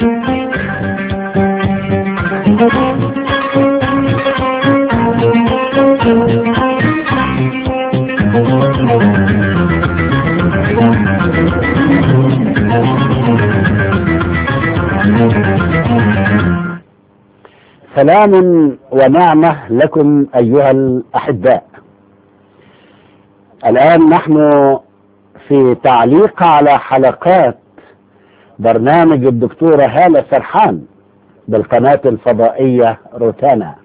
سلام ونعمة لكم أيها الأحباء. الآن نحن في تعليق على حلقات برنامج الدكتورة هالة سرحان بالقناة الفضائية روتانا.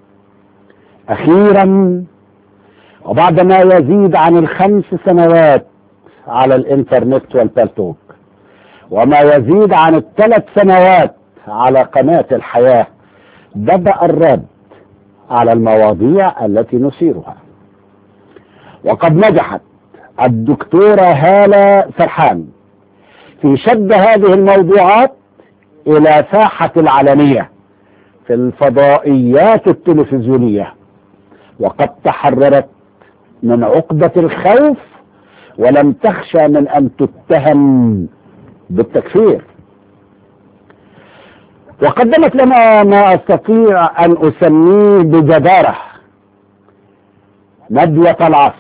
أخيرا وبعدما يزيد عن 5 سنوات على الإنترنت والبالتوك، وما يزيد عن 3 سنوات على قناة الحياة، بدأ الرد على المواضيع التي نثيرها. وقد نجحت الدكتورة هالة سرحان في شد هذه الموضوعات إلى ساحة العلنية في الفضائيات التلفزيونية، وقد تحررت من عقدة الخوف ولم تخشى من أن تتهم بالتكفير. وقدمت لنا ما أستطيع أن أسميه بجدارة ندوة العصر.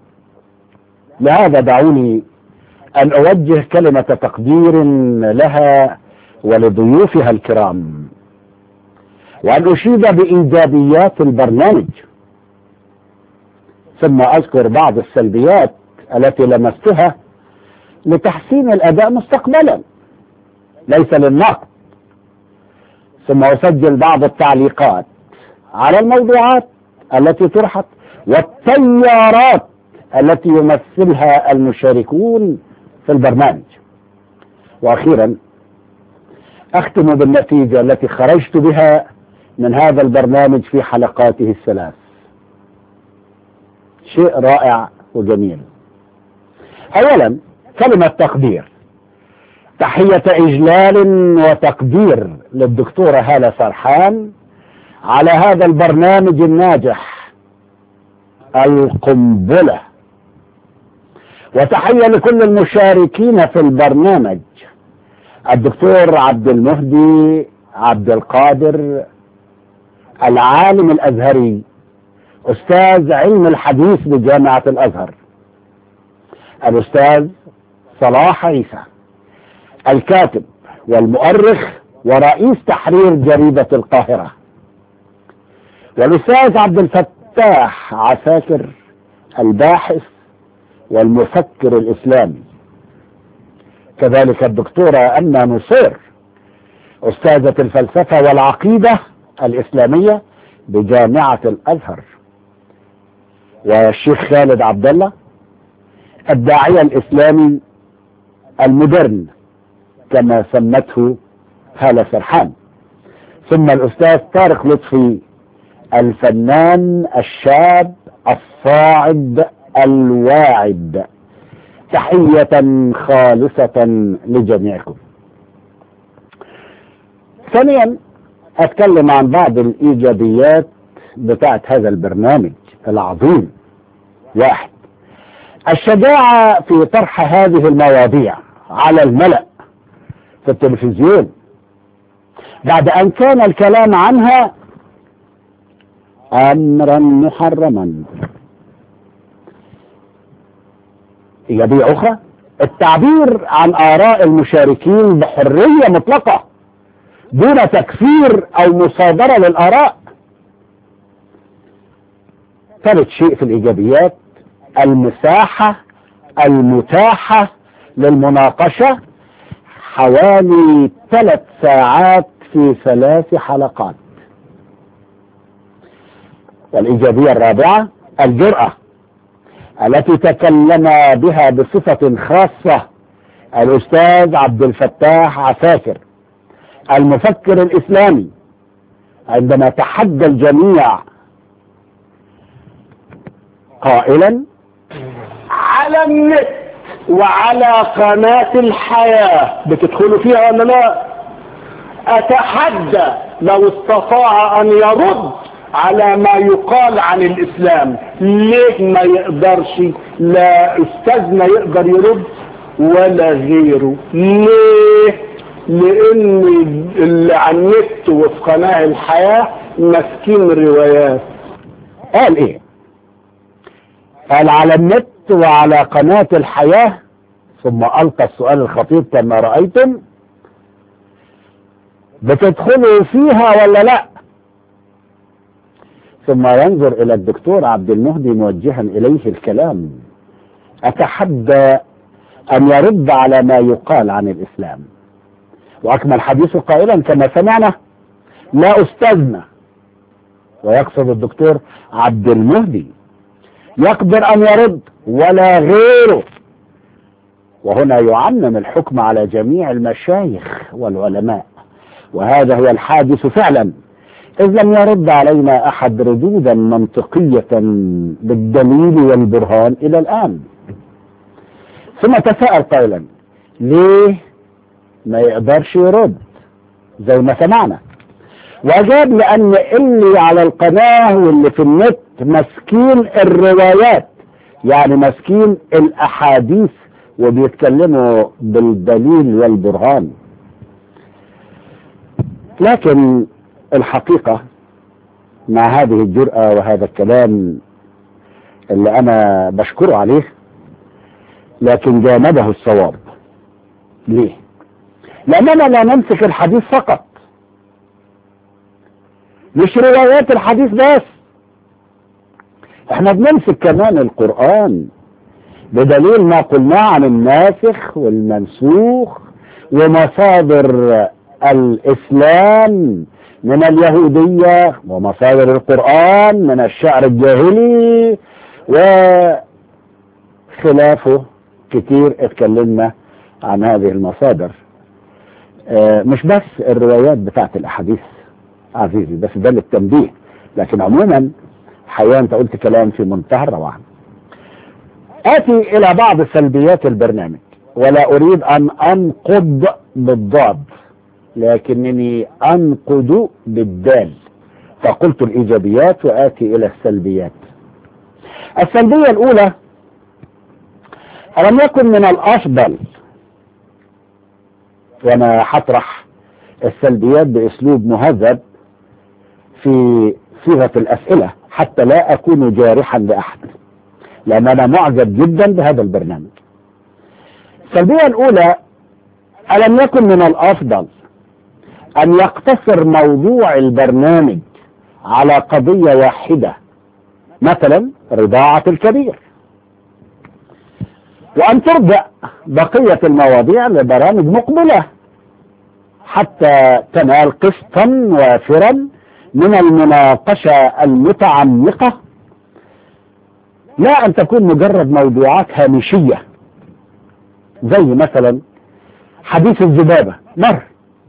لهذا دعوني أن أوجه كلمة تقدير لها ولضيوفها الكرام، وأن أشيد بإيجابيات البرنامج، ثم أذكر بعض السلبيات التي لمستها لتحسين الأداء مستقبلا ليس للنقد، ثم أسجل بعض التعليقات على الموضوعات التي طرحت والتيارات التي يمثلها المشاركون في البرنامج. وأخيرا أختم بالنتيجة التي خرجت بها من هذا البرنامج في حلقاته ال3. شيء رائع وجميل. أولا كلمة تقدير، تحية إجلال وتقدير للدكتورة هالة سرحان على هذا البرنامج الناجح القنبلة، وتحية لكل المشاركين في البرنامج: الدكتور عبد المهدي عبد القادر، العالم الأزهري أستاذ علم الحديث بجامعة الأزهر، الأستاذ صلاح عيسى الكاتب والمؤرخ ورئيس تحرير جريدة القاهرة، والأستاذ عبد الفتاح عساكر الباحث والمفكر الإسلامي، كذلك الدكتورة أمنة نصير أستاذة الفلسفة والعقيدة الإسلامية بجامعة الأزهر، والشيخ خالد عبد الله الداعية الإسلامي المودرن كما سمته هالة سرحان، ثم الأستاذ طارق لطفي الفنان الشاب الصاعد الواعد. تحية خالصة لجميعكم. ثانيا أتكلم عن بعض الإيجابيات بتاعت هذا البرنامج العظيم. 1. الشجاعة في طرح هذه المواضيع على الملأ في التلفزيون بعد أن كان الكلام عنها أمرا محرما. إيجابية أخرى: التعبير عن آراء المشاركين بحرية مطلقة دون تكفير أو مصادرة للآراء. ثالث شيء في الإيجابيات: المساحة المتاحة للمناقشة، حوالي 3 ساعات في 3 حلقات. والإيجابية الرابعة: الجرأة التي تكلم بها بصفة خاصة الأستاذ عبد الفتاح عساكر المفكر الإسلامي عندما تحدى الجميع قائلا: على النت وعلى قناة الحياة، بتدخلوا فيها ولا لا؟ أتحدى لو استطاع أن يرد على ما يقال عن الإسلام. ليه ما يقدرش؟ لا أستاذنا يقدر يرد ولا غيره. ليه؟ لان اللي على النت وفي قناة الحياة ماسكين الروايات. قال ايه؟ قال على النت وعلى قناة الحياة، ثم ألقى السؤال الخطير كما رأيتم: بتدخلوا فيها ولا لا؟ ثم ينظر إلى الدكتور عبد المهدي موجها إليه الكلام: أتحدى أن يرد على ما يقال عن الإسلام. وأكمل حديثه قائلا كما سمعنا: لا أستاذنا، ويقصد الدكتور عبد المهدي، يقدر أن يرد ولا غيره. وهنا يعمم الحكم على جميع المشايخ والعلماء، وهذا هو الحادث فعلا، إذ لم يرد علينا أحد ردودا منطقية بالدليل والبرهان إلى الآن. ثم تساءل قائلا: ليه ما يقدرش يرد زي ما سمعنا؟ وأجاب: لأن اللي على القناة واللي في النت ماسكين الروايات، يعني ماسكين الأحاديث وبيتكلموا بالدليل والبرهان. لكن الحقيقة مع هذه الجرأة وهذا الكلام اللي أنا بشكره عليه، لكن جانبه الصواب. ليه؟ لأننا لا نمسك الحديث فقط، مش روايات الحديث بس، احنا بنمسك كمان القرآن بدليل ما قلناه عن الناسخ والمنسوخ ومصادر الإسلام من اليهودية ومصادر القرآن من الشعر الجاهلي وخلافه. كتير اتكلمنا عن هذه المصادر، مش بس الروايات بتاعت الأحاديث عزيزي، بس ده للتنبيه. لكن عموما حقيقة انت قلت كلام في منتهى الروعة. آتي إلى بعض سلبيات البرنامج، ولا أريد أن أنقض بالضاد، لكنني أنقض بالدال، فقلت الإيجابيات وآتي إلى السلبيات. السلبية الأولى: ألم يكن من الأفضل، وأنا هطرح السلبيات بأسلوب مهذب في صيغة الأسئلة حتى لا أكون جارحا لأحد، لأن أنا معجب جدا بهذا البرنامج. السلبية الأولى: ألم يكن من الأفضل أن يقتصر موضوع البرنامج على قضية واحدة، مثلا رضاعة الكبير، وأن ترجع بقية المواضيع لبرامج مقبلة حتى تنال قسطا وافرا من المناقشة المتعمقة، لا أن تكون مجرد موضوعات هامشية زي مثلا حديث الذبابة مر،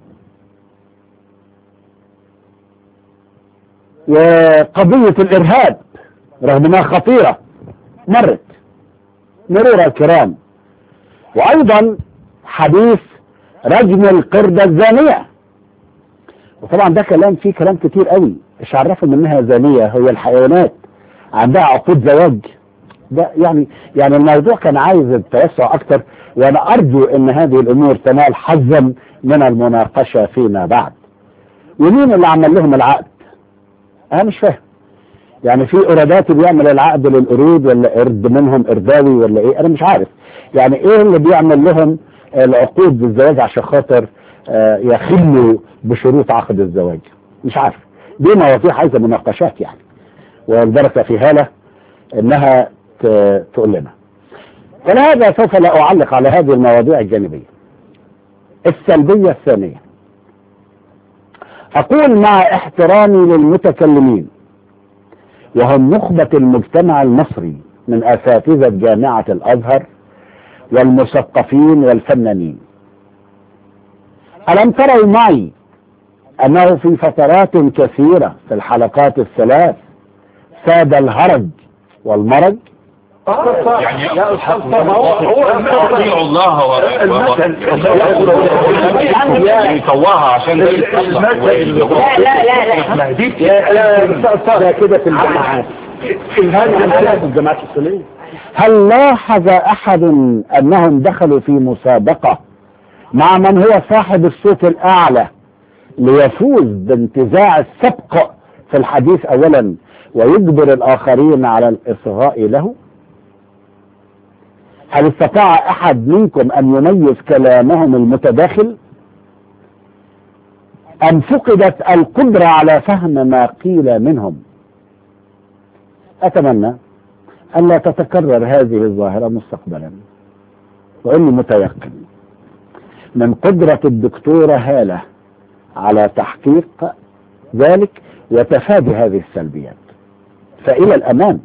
وقضية الإرهاب رغم أنها خطيرة مرت مرور الكرام، وأيضا حديث رجم القردة الزانية. وطبعا ده كلام فيه كلام كتير قوي، مش عرفوا منها زانية، هي الحيوانات عندها عقود زواج. ده يعني الموضوع كان عايز التوسع أكتر، وأنا أرجو أن هذه الأمور تنال حظا من المناقشة فيما بعد. ومين اللي عمل لهم العقد؟ أنا مش فاهم. يعني في قرادات بيعمل العقد للقرود، ولا قرد منهم قرداوي ولا ايه؟ انا مش عارف. يعني ايه اللي بيعمل لهم العقود بالزواج عشان خاطر يخلوا بشروط عقد الزواج؟ مش عارف. دي مواضيع عايزه مناقشات يعني، والدرس في هاله انها تقول لنا. فلهذا سوف لا اعلق على هذه المواضيع الجانبيه. السلبيه الثانيه: اقول مع احترامي للمتكلمين وهم نخبة المجتمع المصري من أساتذة جامعة الأزهر والمثقفين والفنانين، ألم تروا معي أنه في فترات كثيرة في الحلقات الثلاث ساد الهرج والمرج؟ يعني يا أستاذ هو أطيعوا الله يسواها عشان لا كده في الجامعات، في الجامعات السنية. هل لاحظ أحد أنهم دخلوا في مسابقة مع من هو صاحب الصوت الأعلى ليفوز بانتزاع السبق في الحديث أولا ويجبر الآخرين على الإصغاء له؟ هل استطاع أحد منكم أن يميز كلامهم المتداخل؟ أم فقدت القدرة على فهم ما قيل منهم؟ أتمنى أن لا تتكرر هذه الظاهرة مستقبلا، وإني متيقن من قدرة الدكتورة هالة على تحقيق ذلك وتفادي هذه السلبيات. فإلى الأمام.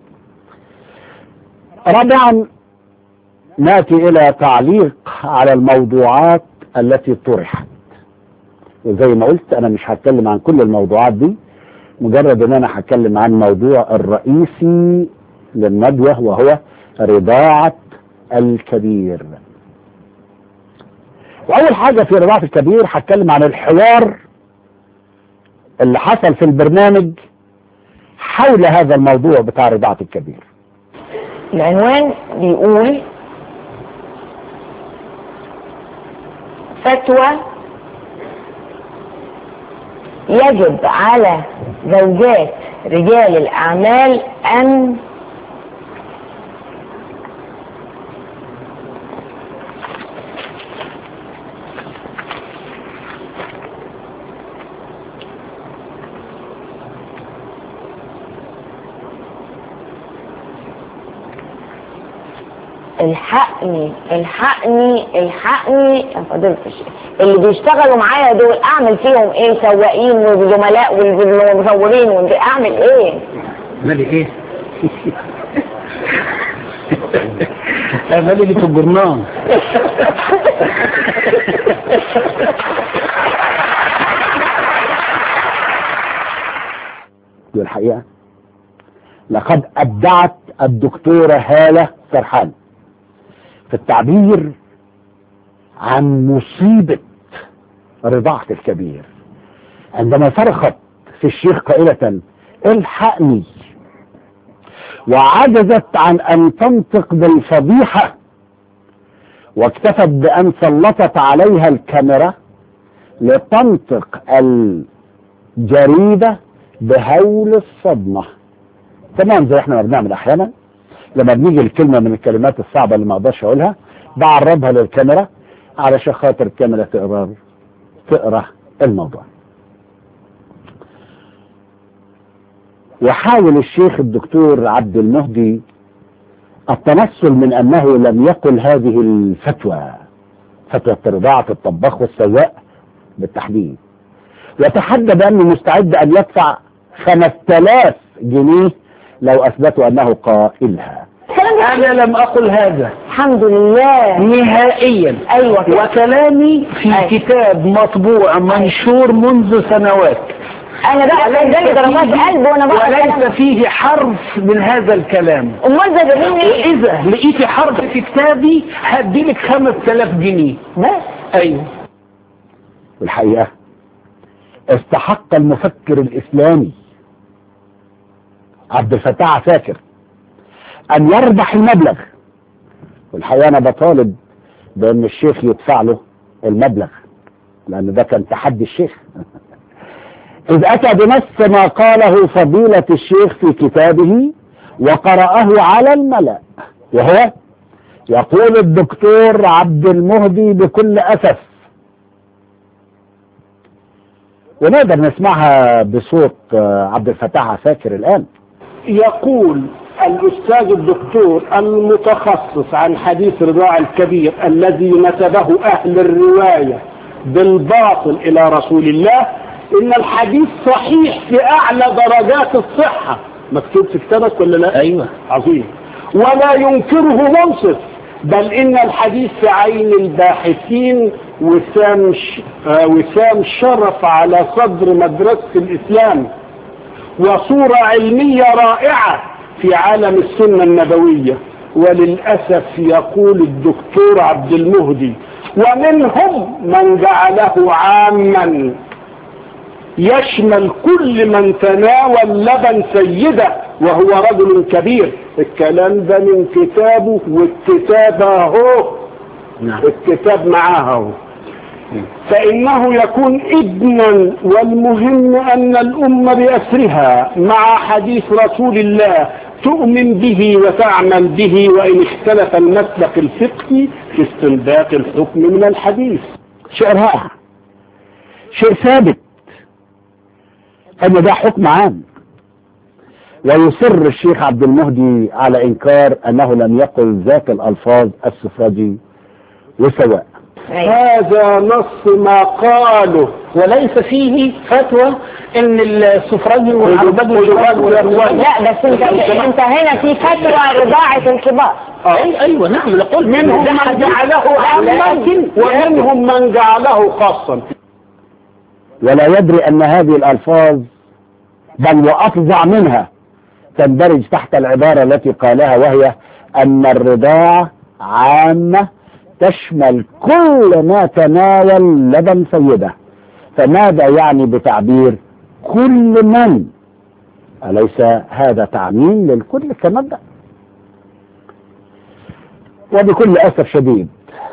رابعا نأتي إلى تعليق على الموضوعات التي طرحت، وزي ما قلت أنا مش هتكلم عن كل الموضوعات دي، مجرد أن أنا هتكلم عن الموضوع الرئيسي للندوة وهو رضاعة الكبير. وأول حاجة في رضاعة الكبير هتكلم عن الحوار اللي حصل في البرنامج حول هذا الموضوع بتاع رضاعة الكبير. العنوان بيقول فتوى يجب على زوجات رجال الأعمال أن الحقني يا فضيلة الشيخ، اللي بيشتغلوا معايا دول اعمل فيهم ايه؟ سواقين وزملاء ومصورين اعمل ايه؟ مالي ايه؟ مالي اللي في الجرنان. والحقيقة لقد أبدعت الدكتورة هالة سرحان في التعبير عن مصيبة رضاعة الكبير عندما صرخت في الشيخ قائلة الحقني، وعجزت عن أن تنطق بالفضيحة واكتفت بأن سلطت عليها الكاميرا لتنطق الجريدة بهول الصدمة، تمام زي احنا ما بنعمل احيانا لما بنيجي الكلمة من الكلمات الصعبة اللي ما اقدرش اقولها بعرضها للكاميرا علشان خاطر الكاميرا تقرا الموضوع. وحاول الشيخ الدكتور عبد المهدي التنصل من انه لم يقل هذه الفتوى، فتوى رضاعة الطباخ والسواق بالتحديد، وتحدى بانه مستعد ان يدفع 5000 جنيه لو اثبتوا انه قائلها. انا لم اقل هذا الحمد لله نهائيا. ايوه كده. وكلامي في أيوة. كتاب مطبوع منشور منذ سنوات، انا بقى زي ضربات قلب وانا بقى وليس فيه حرف من هذا الكلام. امال ده جايبين ايه؟ واذا لقيتي حرف في كتابي هديلك 5000 جنيه بس. ايوه. والحقيقة استحق المفكر الاسلامي عبد الفتاح عساكر ان يربح المبلغ، والحقيقة انا بطالب بان الشيخ يدفع له المبلغ لان ده كان تحدي الشيخ. اذ اتى بنص ما قاله فضيلة الشيخ في كتابه وقرأه على الملأ، وهو يقول الدكتور عبد المهدي بكل اسف، ونقدر نسمعها بصوت عبد الفتاح عساكر الان. يقول الأستاذ الدكتور المتخصص عن حديث رضاع الكبير الذي نسبه أهل الرواية بالباطل إلى رسول الله إن الحديث صحيح في أعلى درجات الصحة. مكتوب في كتابك ولا لا؟ أيوة. عظيم. ولا ينكره منصف، بل إن الحديث في عين الباحثين وسام شرف على صدر مدرسة الإسلام وصورة علمية رائعة في عالم السنة النبوية. وللأسف يقول الدكتور عبد المهدي ومنهم من جعله عاما يشمل كل من تناول لبن سيدة وهو رجل كبير. الكلام ده من كتابه، والكتاب اهو. نعم. الكتاب معاه اهو. فإنه يكون ابنا، والمهم أن الأمة بأسرها مع حديث رسول الله تؤمن به وتعمل به، وإن اختلف المسلك الفقهي في استنباط الحكم من الحديث. شيء رائع، شيء ثابت أن ده حكم عام. ويصر الشيخ عبد المهدي على إنكار أنه لم يقل ذات الألفاظ السفراجي وسواء. هذا نص ما قاله، وليس فيه فتوى ان السفراجي والعرباجي لا بس انت هنا في فتوى رضاعة الكبار. ايوه نعم، نقول منهم من جعله عاما ومنهم من جعله خاصا. ولا يدري أن هذه الألفاظ بل وأفظع منها تندرج تحت العبارة التي قالها، وهي أن الرضاعة عامة تشمل كل ما تناول لبن سيدة. فماذا يعني بتعبير كل من؟ أليس هذا تعميم للكل كمبدأ؟ وبكل أسف شديد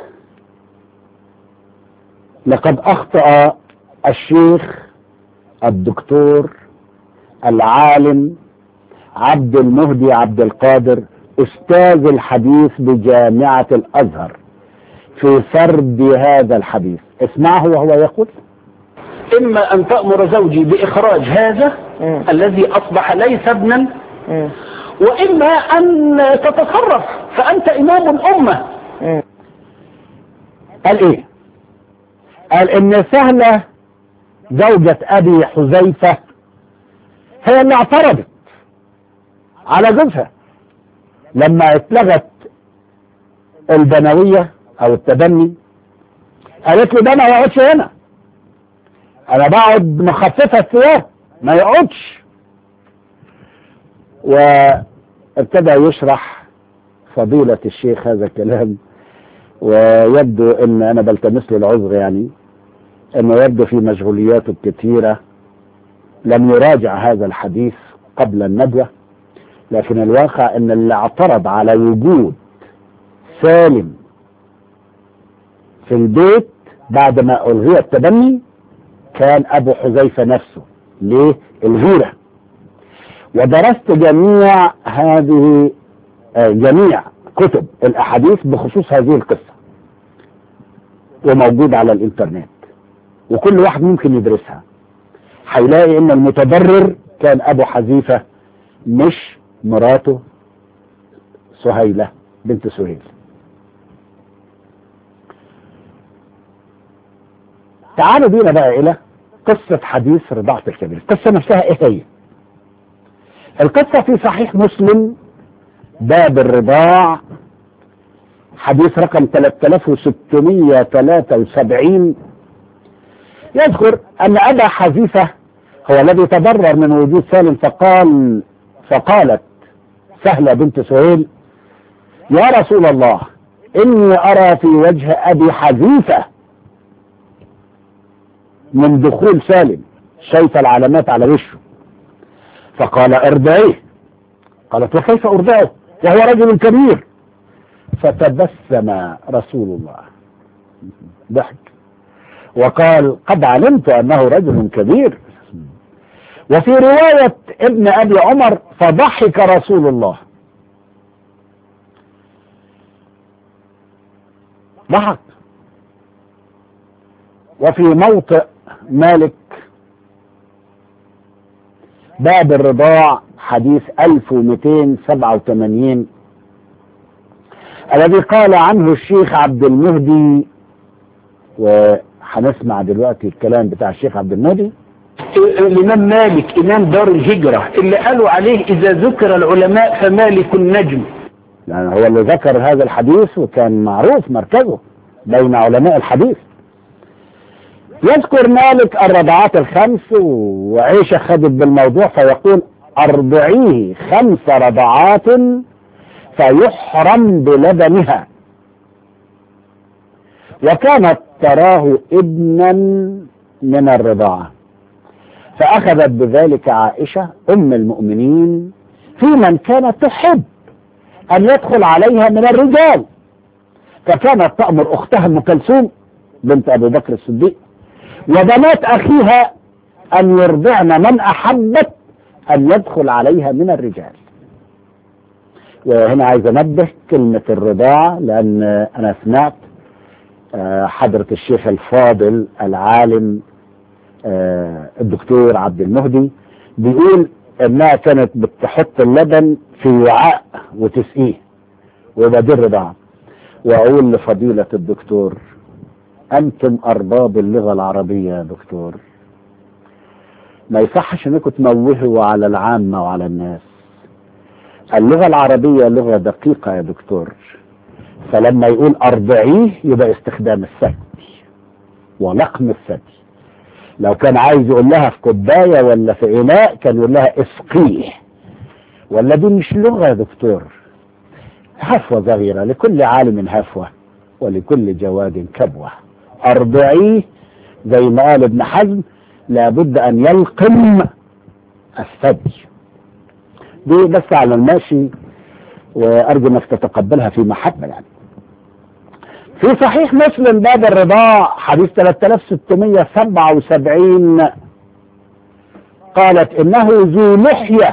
لقد أخطأ الشيخ الدكتور العالم عبد المهدي عبد القادر أستاذ الحديث بجامعة الأزهر في فرد هذا الحديث. اسمعه وهو يقول: اما ان تأمر زوجي باخراج هذا الذي اصبح ليس ابنا، واما ان تتصرف فانت امام الامة. قال ايه؟ قال ان سهلة زوجة ابي حذيفة هي اللي اعترضت على جوزها لما اتلغت البنوية او التبني. قالت له ده ما يقعدش هنا، انا بقعد مخففة الثياب ما يقعدش. وابتدى يشرح فضيلة الشيخ هذا الكلام، ويبدو ان انا بلتمس له العذر، يعني انه يبدو في مشغولياته الكثيرة لم يراجع هذا الحديث قبل الندوة. لكن الواقع ان اللي اعترض على وجود سالم في البيت بعد ما الغي التبني كان ابو حذيفة نفسه. ليه؟ الغيرة. ودرست جميع كتب الاحاديث بخصوص هذه القصة، وموجود على الانترنت، وكل واحد ممكن يدرسها. هيلاقي ان المتضرر كان ابو حذيفة مش مراته سهيلة بنت سهيل. تعالوا بينا بقى الى قصة حديث رضاعة الكبير. القصة نفسها ايه هي؟ القصة في صحيح مسلم باب الرضاع حديث رقم 3673 يذكر ان ابا حذيفة هو الذي تضرر من وجود سالم، فقالت سهلة بنت سهيل: يا رسول الله، اني ارى في وجه ابي حذيفة من دخول سالم، شايف العلامات على وشه. فقال: ارضعيه. قالت: وكيف ارضعه وهو رجل كبير؟ فتبسم رسول الله، ضحك وقال: قد علمت انه رجل كبير. وفي رواية ابن ابي عمر: فضحك رسول الله. ضحك. وفي موطئ مالك باب الرضاع حديث 1287 الذي قال عنه الشيخ عبد المهدي، وهنسمع دلوقتي الكلام بتاع الشيخ عبد المهدي. الامام مالك امام دار الهجرة اللي قالوا عليه اذا ذكر العلماء فمالك النجم، يعني هو اللي ذكر هذا الحديث وكان معروف مركزه بين علماء الحديث. يذكر مالك الرضعات الخمس، وعيشة خدت بالموضوع فيقول: ارضعيه 5 رضعات فيحرم بلبنها. وكانت تراه ابنا من الرضاعة، فأخذت بذلك عائشة أم المؤمنين في من كانت تحب أن يدخل عليها من الرجال، فكانت تأمر أختها أم كلثوم بنت أبو بكر الصديق، وبنات أخيها أن يرضعن من أحبت أن يدخل عليها من الرجال. وهنا عايز أنبه كلمة الرضاعة، لأن أنا سمعت حضرة الشيخ الفاضل العالم الدكتور عبد المهدي بيقول انها كانت بتحط اللبن في وعاء وتسقيه ويبقى دي الرضاعة. واقول لفضيلة الدكتور انتم ارباب اللغة العربية يا دكتور، ما يصحش انكم تموهوا على العامة وعلى الناس. اللغة العربية لغة دقيقة يا دكتور، فلما يقول ارضعيه يبقى استخدام الثدي ولقم الثدي. لو كان عايز يقول لها في كوبايه ولا في اناء كان يقول لها اسقيه. ولا دي مش لغه يا دكتور؟ هفوه صغيره، لكل عالم هفوه ولكل جواد كبوه. ارضعيه زي ما قال ابن حزم لابد ان يلقم الثدي. دي بس على الماشي، وارجو انك تتقبلها في محبه. يعني في صحيح مسلم باب الرضاع حديث 3677 قالت انه ذو لحية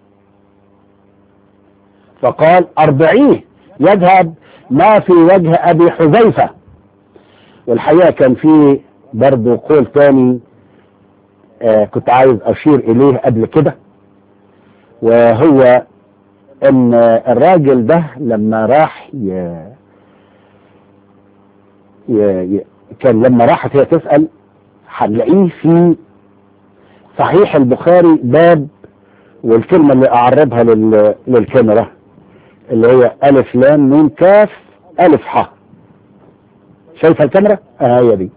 فقال ارضعيه يذهب ما في وجه ابي حذيفة. والحقيقة كان في برضو قول تاني كنت عايز اشير اليه قبل كده، وهو ان الراجل ده لما راح كان لما راحت هي تسأل هنلاقيه في صحيح البخاري باب، والكلمة اللي اعربها للكاميرا اللي هي الف لام نون كاف الف ح. شايفة الكاميرا؟ هي دي.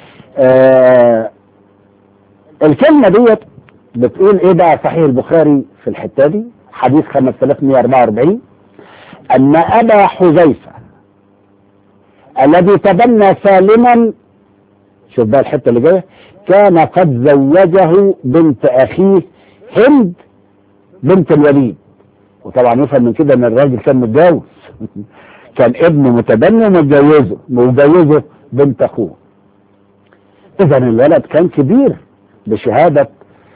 الكلمة ديت بتقول ايه بقى؟ صحيح البخاري في الحتة دي حديث 5144 ان ابا حذيفة الذي تبنى سالما، شوف بقى الحته اللي جايه، كان قد زوجه بنت اخيه هند بنت الوليد. وطبعا يفهم من كده ان الراجل كان متجوز كان ابنه متبني ومتجوزه بنت اخوه. اذا الولد كان كبير بشهاده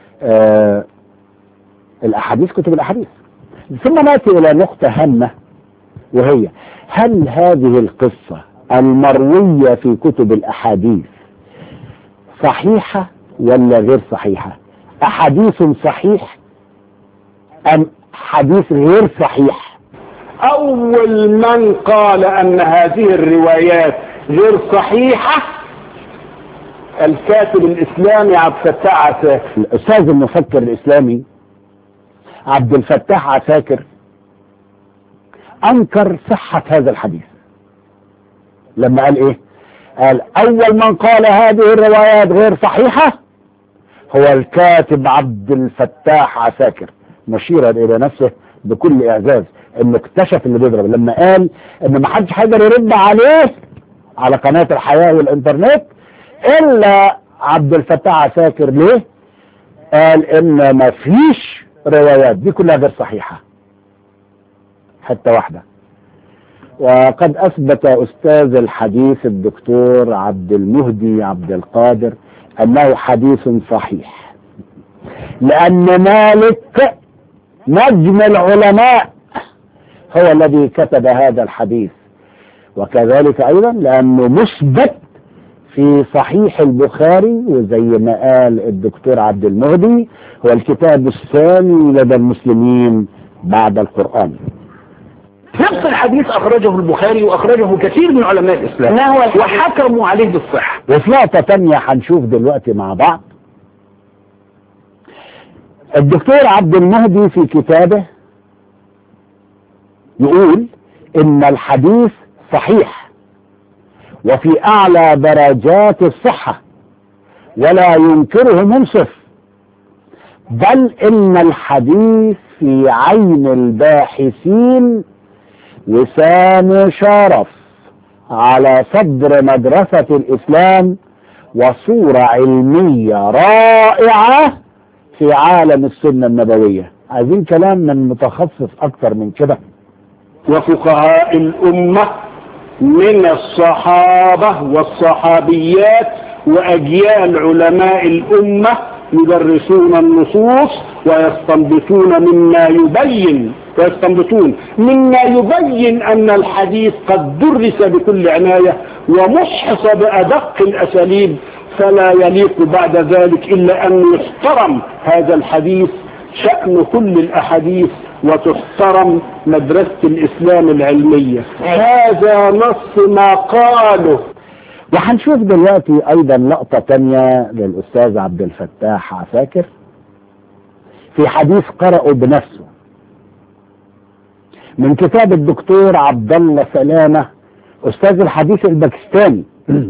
الاحاديث، كتب الاحاديث. ثم ناتي الى نقطه هامه، وهي هل هذه القصة المروية في كتب الأحاديث صحيحة ولا غير صحيحة؟ أحاديث صحيح أم حديث غير صحيح؟ أول من قال أن هذه الروايات غير صحيحة الكاتب الإسلامي عبد الفتاح عساكر. الأستاذ المفكر الإسلامي عبد الفتاح عساكر انكر صحة هذا الحديث لما قال ايه؟ قال اول من قال هذه الروايات غير صحيحة هو الكاتب عبد الفتاح عساكر، مشيرا الى نفسه بكل اعزاز انه اكتشف اللي بيضرب، لما قال ان ما حدش هيقدر يرد عليه على قناة الحياة والانترنت الا عبد الفتاح عساكر. ليه؟ قال ان ما فيش روايات دي كلها غير صحيحة حتى واحدة. وقد أثبت أستاذ الحديث الدكتور عبد المهدي عبد القادر أنه حديث صحيح، لأن مالك نجم العلماء هو الذي كتب هذا الحديث، وكذلك أيضا لأنه مثبت في صحيح البخاري، وزي ما قال الدكتور عبد المهدي هو الكتاب الثاني لدى المسلمين بعد القرآن. نفس الحديث أخرجه البخاري وأخرجه كثير من علماء الإسلام وحكموا عليه بالصحة. وفي نقطة تانية هنشوف دلوقتي مع بعض. الدكتور عبد المهدي في كتابه يقول إن الحديث صحيح وفي أعلى درجات الصحة ولا ينكره منصف، بل إن الحديث في عين الباحثين وسام شرف على صدر مدرسة الإسلام وصورة علمية رائعة في عالم السنة النبوية. عايزين كلام من متخصص أكتر من كده. وفقهاء الأمة من الصحابة والصحابيات وأجيال علماء الأمة يدرسون النصوص ويستنبطون مما يبين أن الحديث قد درس بكل عناية ومحص بأدق الأساليب، فلا يليق بعد ذلك إلا أن يحترم هذا الحديث شأن كل الأحاديث وتحترم مدرسة الإسلام العلمية. هذا نص ما قاله. وهنشوف دلوقتي ايضا لقطة تانية للاستاذ عبد الفتاح عساكر في حديث قرأه بنفسه من كتاب الدكتور عبد الله سلامة استاذ الحديث الباكستاني.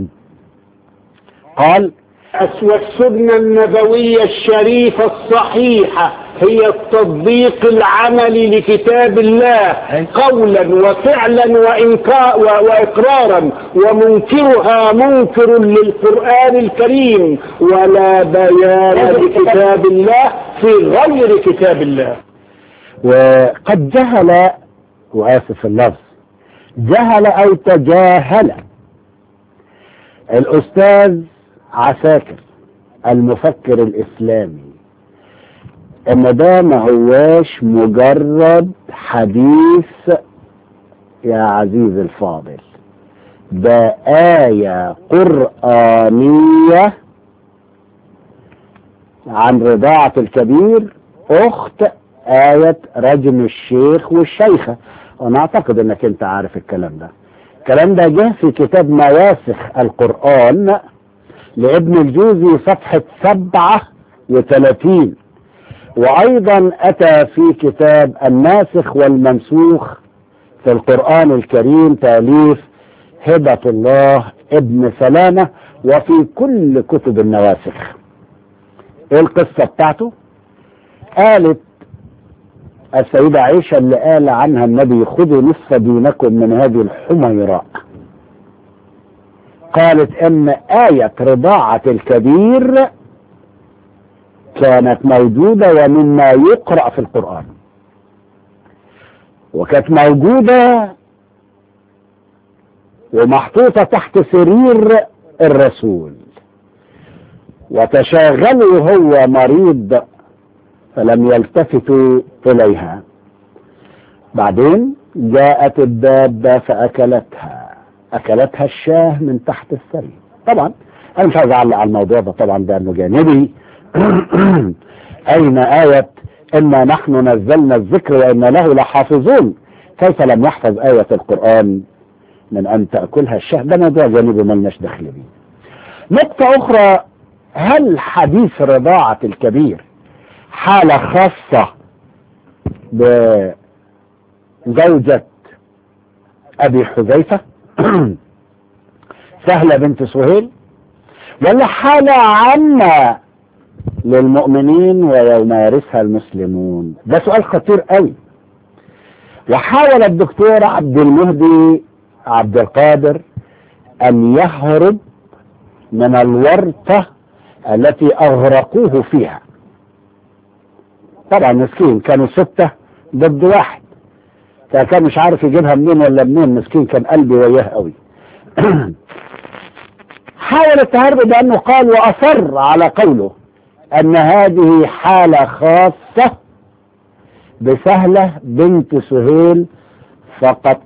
قال: والسنة النبوية الشريفة الصحيحة هي التطبيق العملي لكتاب الله قولا وفعلا وإقرارا، ومنكرها منكر للقرآن الكريم، ولا بيان لكتاب الله في غير كتاب الله. وقد جهل، وآسف اللفظ، جهل أو تجاهل الأستاذ عساكر المفكر الإسلامي ان ده ما هواش مجرد حديث يا عزيز الفاضل، ده آية قرآنية عن رضاعة الكبير أخت آية رجم الشيخ والشيخة. وانا اعتقد انك انت عارف الكلام ده. الكلام ده جه في كتاب مواسخ القرآن لابن الجوزي صفحة 37، وايضا اتى في كتاب الناسخ والمنسوخ في القرآن الكريم تأليف هبة الله ابن سلامة، وفي كل كتب النواسخ. ايه القصة بتاعته؟ قالت السيدة عائشة اللي قال عنها النبي: خذوا نصف دينكم من هذه الحميراء. قالت ان آية رضاعة الكبير كانت موجودة ومما يقرأ في القرآن، وكانت موجودة ومحطوطة تحت سرير الرسول، وتشاغلوا هو مريض فلم يلتفتوا إليها. بعدين جاءت الدابة فأكلتها الشاه من تحت السرير. طبعا أنا مش عايز أعلق على الموضوع ده، طبعا ده أنه جانبي. أين آية إنا نحن نزلنا الذكر وإنا له لحافظون؟ كيف لم يحفظ آية القرآن من أن تأكلها الشاه؟ ده موضوع جانبي ملناش دخل بيه. نقطة أخرى: هل حديث رضاعة الكبير حالة خاصة بزوجة أبي حذيفة سهلة بنت سهيل، ولا حالة عامة للمؤمنين ويوم يرثها المسلمون؟ ده سؤال خطير قوي. وحاول الدكتور عبد المهدي عبد القادر أن يهرب من الورطة التي أغرقوه فيها. طبعا مسكين كانوا 6 ضد 1، فكان مش عارف يجيبها منين ولا منين. مسكين كان قلبي وياه قوي. حاول التهرب بأنه قال وأصر على قوله أن هذه حالة خاصة بسهلة بنت سهيل فقط.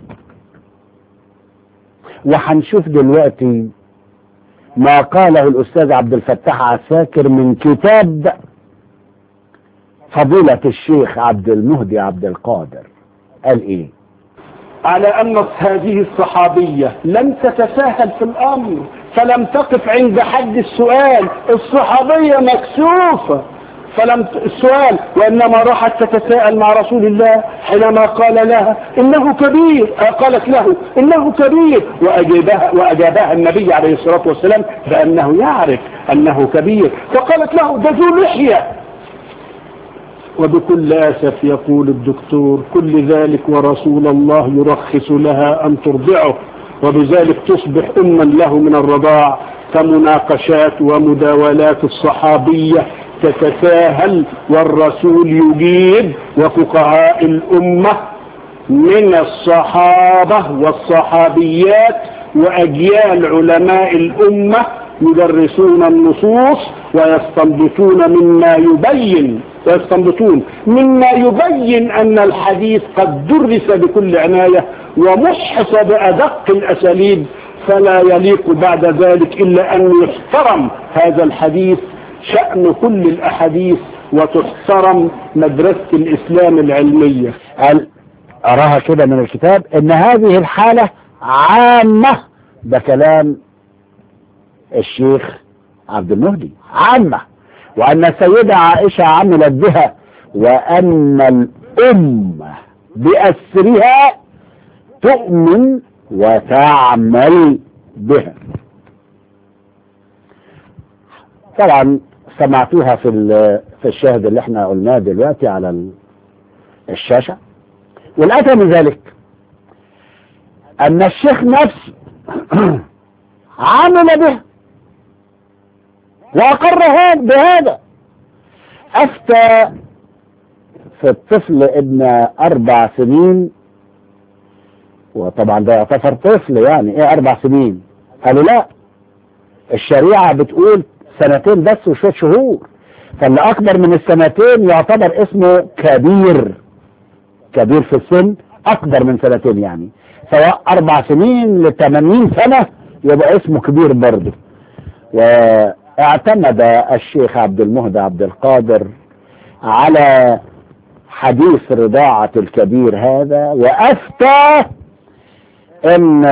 وهنشوف دلوقتي ما قاله الأستاذ عبد الفتاح عساكر من كتاب فضيلة الشيخ عبد المهدي عبد القادر. قال إيه؟ على أن هذه الصحابية لم تتساهل في الأمر، فلم تقف عند حد السؤال. الصحابية مكسوفة السؤال، وإنما راحت تتساءل مع رسول الله حينما قال لها إنه كبير، قالت له إنه كبير، وأجابها النبي عليه الصلاة والسلام بأنه يعرف أنه كبير، فقالت له ده ذو لحية. وبكل أسف يقول الدكتور: كل ذلك ورسول الله يرخص لها أن ترضعه، وبذلك تصبح أما له من الرضاع. فمناقشات ومداولات الصحابية تتساهل والرسول يجيب، وفقهاء الأمة من الصحابة والصحابيات وأجيال علماء الأمة يدرسون النصوص ويستنبطون مما يبين أن الحديث قد درس بكل عناية ومحص بأدق الأساليب، فلا يليق بعد ذلك إلا أن يحترم هذا الحديث شأن كل الأحاديث وتحترم مدرسة الإسلام العلمية. أراها كده من الكتاب إن هذه الحالة عامة، ده كلام الشيخ عبد المهدي، عامة، وأن السيدة عائشة عملت بها، وأن الأمة بأسرها تؤمن وتعمل بها. طبعا سمعتوها في الشاهد اللي احنا قلناه دلوقتي على الشاشة. والأتى من ذلك أن الشيخ نفسه عمل به وأقر بهذا. أفتى في الطفل ابن 4 سنين، وطبعا ده يعتبر طفل، يعني ايه 4 سنين؟ قالوا لا، الشريعة بتقول 2 بس وشوية شهور، فاللي أكبر من 2 يعتبر اسمه كبير في السن، أكبر من 2 يعني، سواء 4 سنين ل80 سنة يبقى اسمه كبير برضه. واعتمد الشيخ عبد المهدي عبد القادر على حديث رضاعة الكبير هذا، وأفتى ان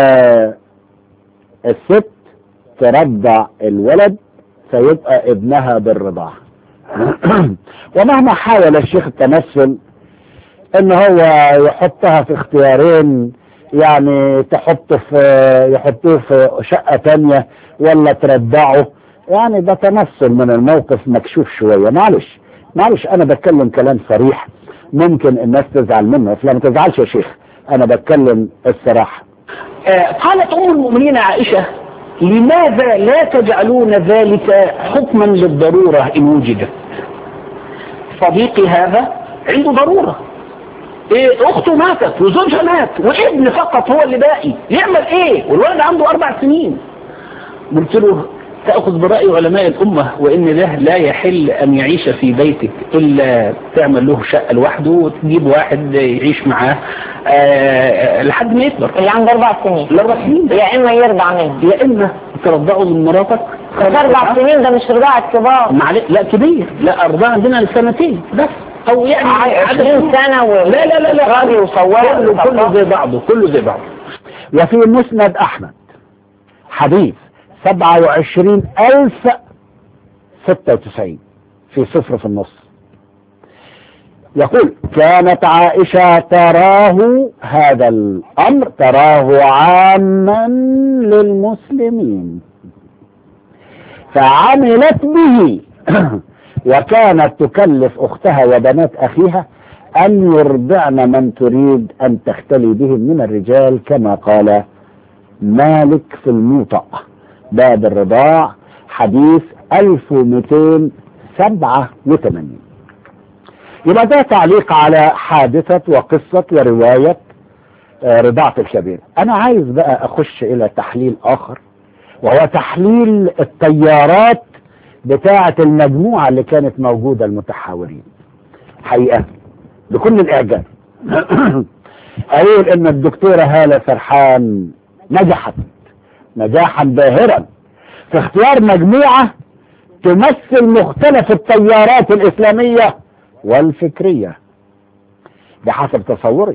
الست ترضع الولد فيبقى ابنها بالرضاعة. ومهما حاول الشيخ التمثل ان هو يحطها في اختيارين، يعني يحطوه في شقة تانية ولا ترضعه، يعني ده تمثل من الموقف مكشوف شوية. معلش انا بتكلم كلام صريح، ممكن الناس تزعل منه، فلا ما تزعلش يا شيخ، انا بتكلم الصراحة. قالت ام المؤمنين عائشة: لماذا لا تجعلون ذلك حكما للضرورة إن وجدت؟ صديقي هذا عنده ضرورة، اخته ماتت وزوجها مات وابن فقط هو اللي باقي، يعمل ايه والولد عنده 4 سنين؟ قلت له: تأخذ برأي علماء الأمة، وإن ده لا يحل أن يعيش في بيتك إلا تعمل له شقة لوحده وتجيب واحد يعيش معاه لحد ما يكبر، اللي عنده 4 سنين. ال4 سنين يا إما يرضع منه يا إما ترضعه من مراتك. 4 سنين ده مش رضاعة كبار. لا كبير، لا أرضاع عندنا ل2 بس، أو يعني 20 سنة لا راضي وصواب كله زي بعضه. وفي مسند أحمد حديث 27,096 في 0 في النص، يقول: كانت عائشة تراه هذا الأمر، تراه عاما للمسلمين فعملت به، وكانت تكلف أختها وبنات أخيها أن يرضعن من تريد أن تختلي بهم من الرجال، كما قال مالك في الموطأ باب الرضاع حديث 1287. يبقى ده تعليق على حادثة وقصة ورواية رضاعة الكبير. أنا عايز بقى أخش إلى تحليل آخر، وهو تحليل التيارات بتاعة المجموعة اللي كانت موجودة المتحاورين. حقيقة بكل الإعجاب أقول إن الدكتورة هالة سرحان نجحت نجاحا باهرا في اختيار مجموعة تمثل مختلف التيارات الإسلامية والفكرية بحسب تصوري.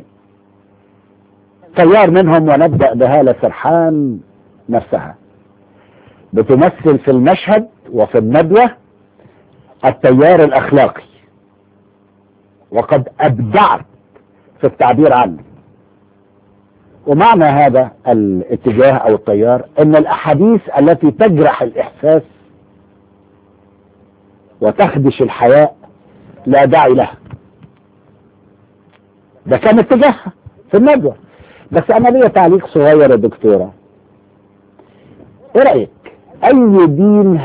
تيار منهم، ونبدأ بهالة سرحان نفسها، بتمثل في المشهد وفي الندوة التيار الأخلاقي، وقد أبدعت في التعبير عنه. ومعنى هذا الاتجاه أو التيار أن الأحاديث التي تجرح الإحساس وتخدش الحياء لا داعي لها. ده كان اتجاهها في الندوة. بس أنا ليا تعليق صغير يا دكتورة، إيه رأيك؟ أي دين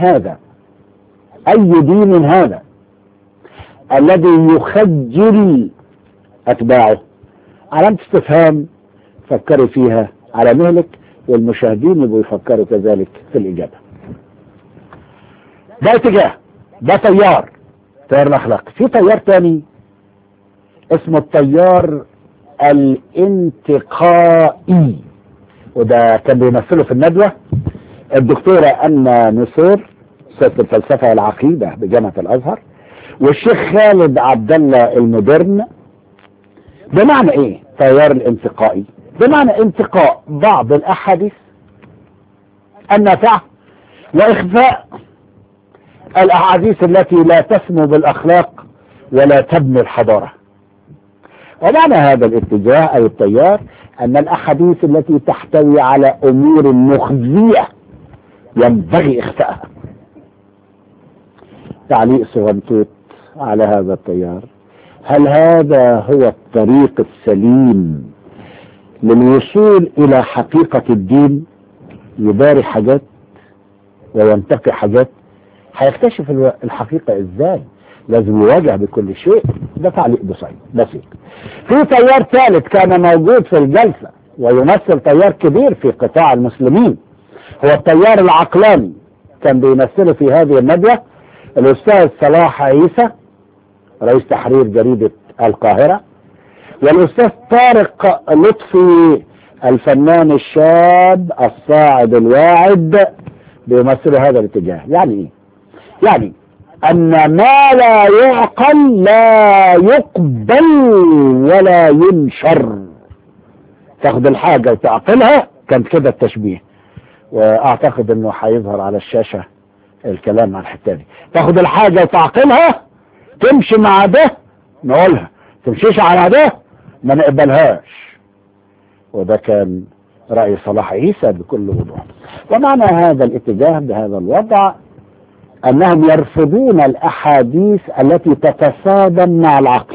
هذا الذي يخجل أتباعه علامة استفهام فكروا فيها على مهلك، والمشاهدين يبقوا يفكروا كذلك في الإجابة. ده اتجاه، ده تيار الأخلاقي. في تيار تاني اسمه التيار الانتقائي، وده كان بيمثله في الندوة الدكتورة أنا نصير أستاذ الفلسفة والعقيدة بجامعة الأزهر، والشيخ خالد عبد الله المودرن. بمعنى ايه تيار الانتقائي؟ بمعنى انتقاء بعض الأحاديث النافعة وإخفاء الأحاديث التي لا تسمو بالأخلاق ولا تبني الحضارة. ومعنى هذا الاتجاه أو التيار أن الأحاديث التي تحتوي على أمور مخزية ينبغي إخفائها. تعليق صغنطوط على هذا التيار: هل هذا هو الطريق السليم للوصول إلى حقيقة الدين؟ يباري حاجات وينتقي حاجات، هيكتشف الحقيقة ازاي؟ لازم يواجه بكل شيء. ده تعليق بسيط. في تيار ثالث كان موجود في الجلسة ويمثل تيار كبير في قطاع المسلمين، هو التيار العقلاني. كان بيمثله في هذه الندوة الأستاذ صلاح عيسى رئيس تحرير جريدة القاهرة، والأستاذ طارق لطفي الفنان الشاب الصاعد الواعد بيمثل هذا الاتجاه. يعني ايه؟ يعني ان ما لا يعقل لا يقبل ولا ينشر. تاخد الحاجة وتعقلها، كانت كده التشبيه، واعتقد انه هيظهر على الشاشة الكلام عن الحتة دي. تاخد الحاجة وتعقلها، تمشي مع ده نقولها، تمشيش على ده ما نقبلهاش. وده كان رأي صلاح عيسى بكل وضوح. ومعنى هذا الاتجاه بهذا الوضع أنهم يرفضون الأحاديث التي تتصادم مع العقل،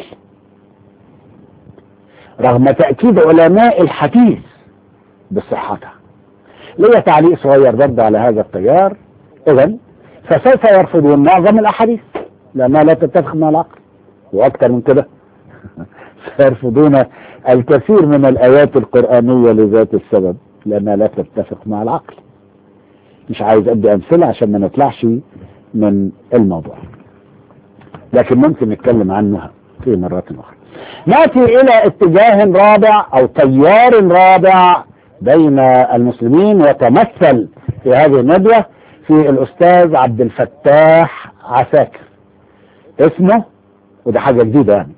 رغم تأكيد علماء الحديث بصحتها. ليه تعليق صغير برضه على هذا التيار. إذن فسوف يرفضون معظم الأحاديث لأنها لا تتفق مع العقل، وأكثر من كده سيرفضون الكثير من الآيات القرآنية لذات السبب لأنها لا تتفق مع العقل. مش عايز أدي أمثلة عشان ما نطلعش من الموضوع، لكن ممكن نتكلم عنها في مرات أخرى. نأتي إلى اتجاه رابع أو تيار رابع بين المسلمين، وتمثل في هذه الندوة في الأستاذ عبد الفتاح عساكر. اسمه، وده حاجة جديدة يعني،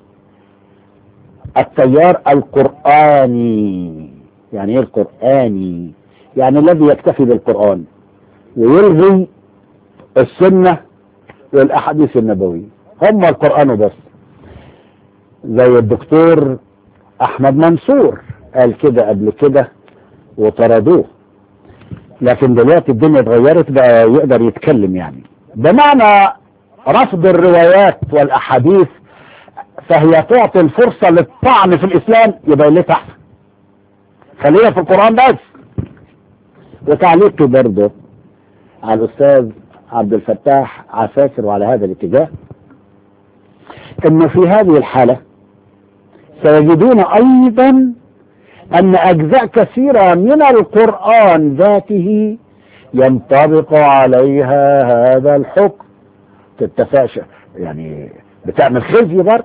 التيار القرآني. يعني ايه القرآني؟ يعني الذي يكتفي بالقرآن ويلغي السنة والأحاديث النبوية، هم القرآن بس. زي الدكتور أحمد منصور قال كده قبل كده وطردوه، لكن دلوقتي الدنيا اتغيرت بقى يقدر يتكلم. يعني بمعنى رفض الروايات والأحاديث، فهي تعطي الفرصة للطعن في الإسلام، يبقى ليه تحت خلينا في القرآن بس. وتعليقي برضه على الأستاذ عبد الفتاح عساكر وعلى هذا الاتجاه، إنه في هذه الحالة سيجدون أيضا أن أجزاء كثيرة من القرآن ذاته ينطبق عليها هذا الحكم. تتفاش يعني بتعمل خزي برضه،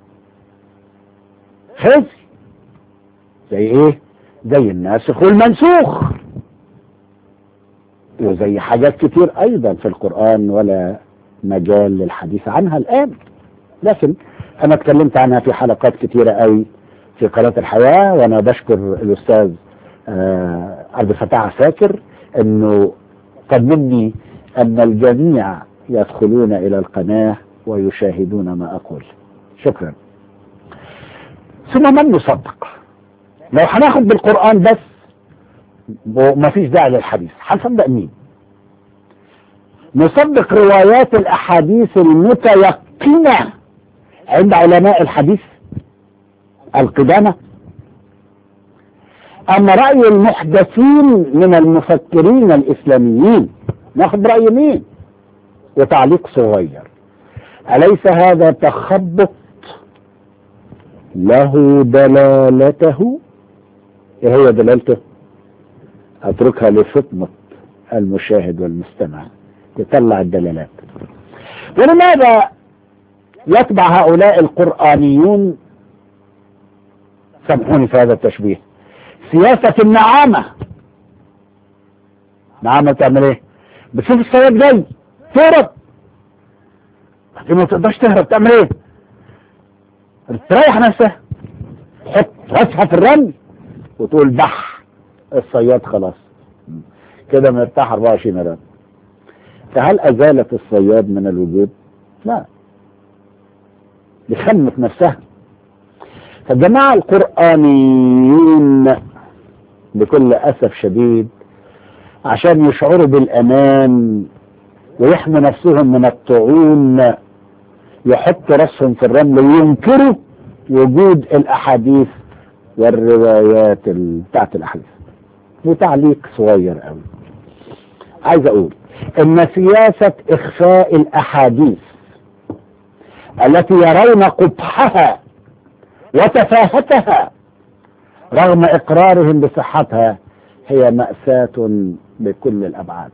خزي زي ايه؟ زي الناسخ والمنسوخ، وزي حاجات كتير ايضا في القرآن ولا مجال للحديث عنها الان، لكن انا اتكلمت عنها في حلقات كتيرة قوي في قناة الحياة. وانا بشكر الاستاذ عبد الفتاح عساكر انه طمني ان الجميع يدخلون الى القناة ويشاهدون ما اقول. شكرا. ثم من نصدق؟ لو هناخد بالقرآن بس وما فيش داعي للحديث، هنصدق مين؟ نصدق روايات الأحاديث المتيقنة عند علماء الحديث القدامى، أما رأي المحدثين من المفكرين الإسلاميين ناخد برأي مين؟ وتعليق صغير: أليس هذا تخبط له دلالته. ايه هي دلالته؟ اتركها لفطنة المشاهد والمستمع يطلع الدلالات. ولماذا يتبع هؤلاء القرآنيون، سامحوني في هذا التشبيه، سياسة النعامة؟ نعامة تعمل ايه؟ بتشوف الصياد جاي تهرب، ما تقدرش تهرب، تعمل ايه؟ تريح نفسها، تحط راسها في الرمل وتقول بح، الصياد خلاص كده مرتاح 24 رمل. فهل ازالت الصياد من الوجود؟ لا، بخمت نفسها. فالجماعة القرآنيون بكل أسف شديد عشان يشعروا بالأمان ويحموا نفسهم من الطعون يحطوا راسهم في الرمل وينكروا وجود الأحاديث والروايات بتاعت الأحاديث. وتعليق صغير قوي عايز أقول إن سياسة إخفاء الأحاديث التي يرون قبحها وتفاهتها رغم إقرارهم بصحتها هي مأساة بكل الأبعاد.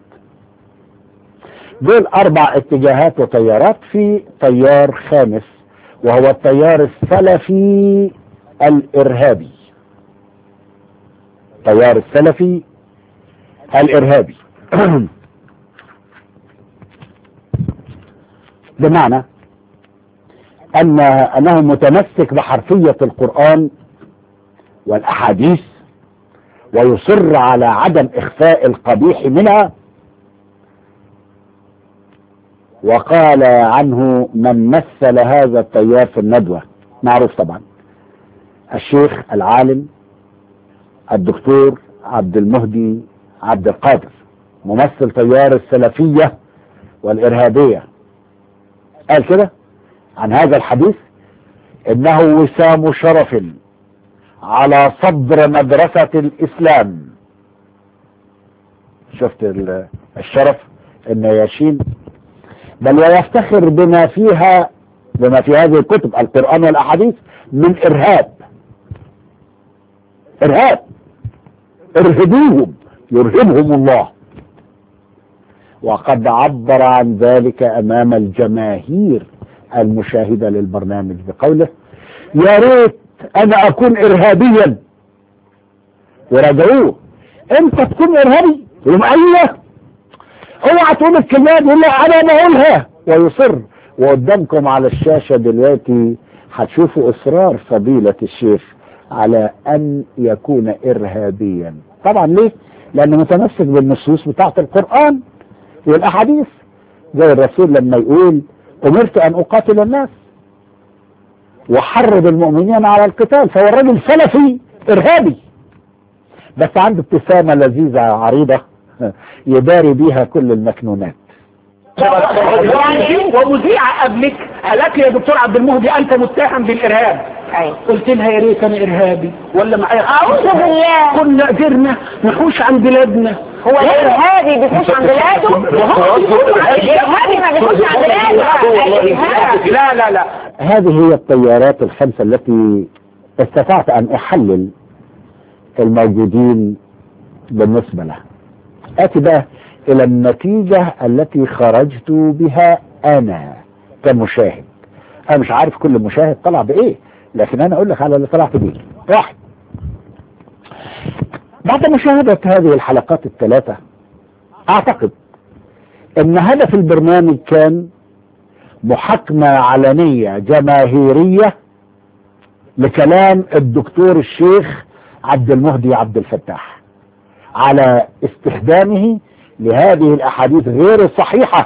دول 4 اتجاهات وتيارات، في تيار خامس وهو التيار السلفي الإرهابي. تيار السلفي الإرهابي بمعنى أنه متمسك بحرفية القرآن والأحاديث ويصر على عدم إخفاء القبيح منها. وقال عنه من مثل هذا التيار في الندوة معروف طبعا، الشيخ العالم الدكتور عبد المهدي عبد القادر، ممثل تيار السلفية والإرهابية، قال كده عن هذا الحديث إنه وسام شرف على صدر مدرسة الإسلام. شفت الشرف إنه يشيل، بل ويفتخر بما في هذه الكتب القرآن والأحاديث من إرهاب. ارهبوهم يرهبهم الله. وقد عبر عن ذلك أمام الجماهير المشاهدة للبرنامج بقوله يا ريت أنا أكون إرهابيا. وراجعوه، أنت تكون إرهابي؟ يقول أيوه، اوعى تقول الكلمات، يقول لا أنا بقولها ويصر. وقدامكم على الشاشة دلوقتي هتشوفوا إصرار فضيلة الشيخ على أن يكون إرهابيا. طبعا ليه؟ لأنه متمسك بالنصوص بتاعة القرآن والأحاديث، زي الرسول لما يقول أمرت أن أقاتل الناس وحرض المؤمنين على القتال. فهو الرجل سلفي إرهابي، بس عنده ابتسامة لذيذة عريضة يداري بيها كل المكنونات. ومذيعة قبلك قالت لي يا دكتور عبد المهدي أنت متهم بالإرهاب. قلت لها يا ريت أنا إرهابي ولا معايا أعوذ بالله، كنا قدرنا نحوش عن بلادنا. هو الإرهابي بيخش عن بلاده؟ الإرهابي ما بيخش عن بلاده. لا هذه هي التيارات الخمسة التي استطعت أن أحلل الموجودين بالنسبة لها. آتي بقى إلى النتيجة التي خرجت بها أنا كمشاهد. أنا مش عارف كل مشاهد طلع بإيه، لكن أنا أقول لك على اللي طلعت بيه. واحد، بعد مشاهدة هذه الحلقات ال3 أعتقد أن هدف البرنامج كان محاكمة علنية جماهيرية لكلام الدكتور الشيخ عبد المهدي عبد الفتاح على استخدامه لهذه الأحاديث غير الصحيحة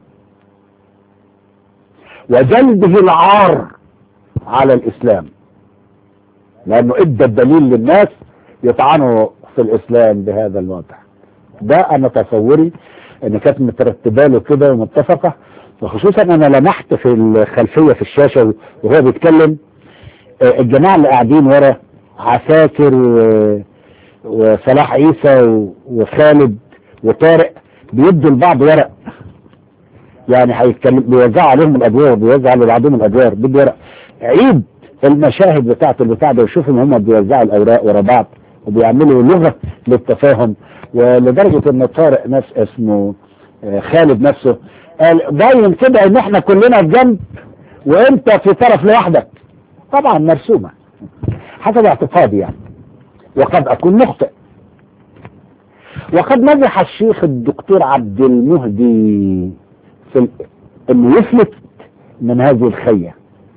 وجلبه العار على الإسلام، لأنه ادى الدليل للناس يطعنوا في الإسلام بهذا الوضع. ده أنا تصوري أن كانت مترتبة له كده ومتفقة، وخصوصا أنا لمحت في الخلفية في الشاشة وهو بيتكلم الجماعة اللي قاعدين ورا عساكر وصلاح عيسى وخالد وطارق بيدوا لبعض ورق، يعني هيتكلم بيوزعوا عليهم الأدوار، بيوزع على بعضهم الأدوار، بدي ورق عيد المشاهد بتاعت البتاع ده وشوفهم هم بيوزعوا الاوراق ورا بعض وبيعملوا لغة للتفاهم، ولدرجة ان طارق ناس اسمه خالد نفسه قال باين كده ان احنا كلنا في جنب وانت في طرف لوحدك. طبعا مرسومة حسب اعتقادي يعني، وقد اكون مخطئ. وقد مزح الشيخ الدكتور عبد المهدي في انه يفلت من هذه الخية،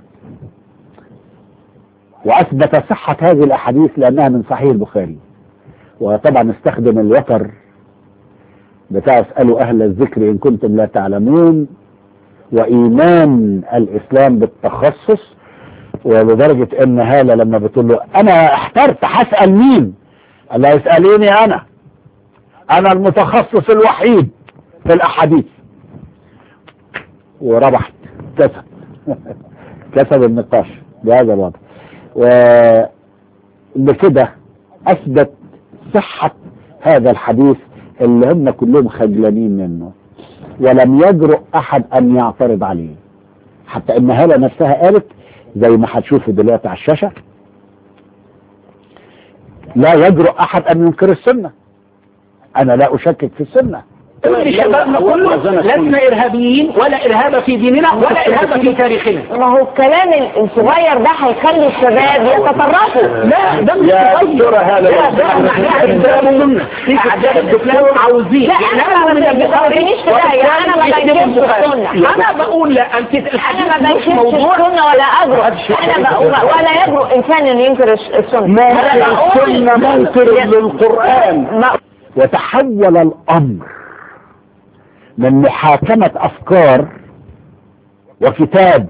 واثبت صحة هذه الاحاديث لانها من صحيح البخاري. وطبعا استخدم الوتر بتاع اسألوا اهل الذكر ان كنتم لا تعلمون، وايمان الاسلام بالتخصص. ولدرجة ان هالة لما بتقول له انا احترت هسأل مين، قال لها اسأليني انا المتخصص الوحيد في الاحاديث. وربحت كسب النقاش بهذا الوضع. وبكده اثبت صحة هذا الحديث اللي هم كلهم خجلانين منه، ولم يجرؤ احد ان يعترض عليه. حتى ان هالة نفسها قالت زي ما هتشوفوا دلوقتي على الشاشة، لا يجرؤ احد ان ينكر السنة. انا لا اشكك في السنة. كل شبابنا كله لسنا ارهابيين ولا ارهاب في ديننا ولا ارهاب في تاريخنا. ما هو الكلام الصغير ده هيخلي الشباب يتطرفوا. لا ده مش صغير، ده معناه اعداء الدكتور عاوزين. لا انا ما بتقوليش كده، انا ما بنكرش السنه. انا بقول لا انت الحديث انا ما بنكرش السنه ولا اجرؤ، انا بقول ولا يجرؤ انسان ان ينكر السنه. السنه منكر للقران. وتحول الامر من محاكمة أفكار وكتاب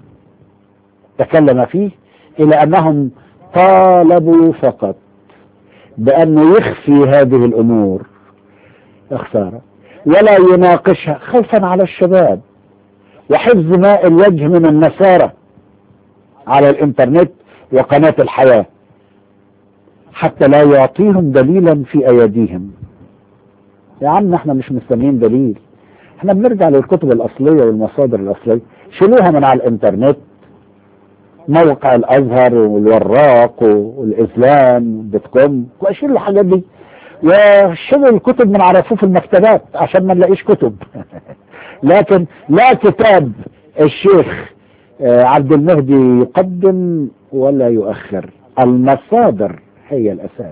تكلم فيه إلى أنهم طالبوا فقط بأنه يخفي هذه الأمور خسارة ولا يناقشها خوفا على الشباب وحفظ ماء الوجه من النصارى على الإنترنت وقناة الحياة، حتى لا يعطيهم دليلا في أيديهم. يا عم احنا مش مستنيين دليل، احنا بنرجع للكتب الأصلية والمصادر الأصلية. شيلوها من على الإنترنت، موقع الأزهر والوراق والإسلام .com، واشيلوا الحاجات دي وشيلوا الكتب من على رفوف المكتبات عشان ما نلاقيش كتب. لكن لا كتاب الشيخ عبد المهدي يقدم ولا يؤخر، المصادر هي الأساس.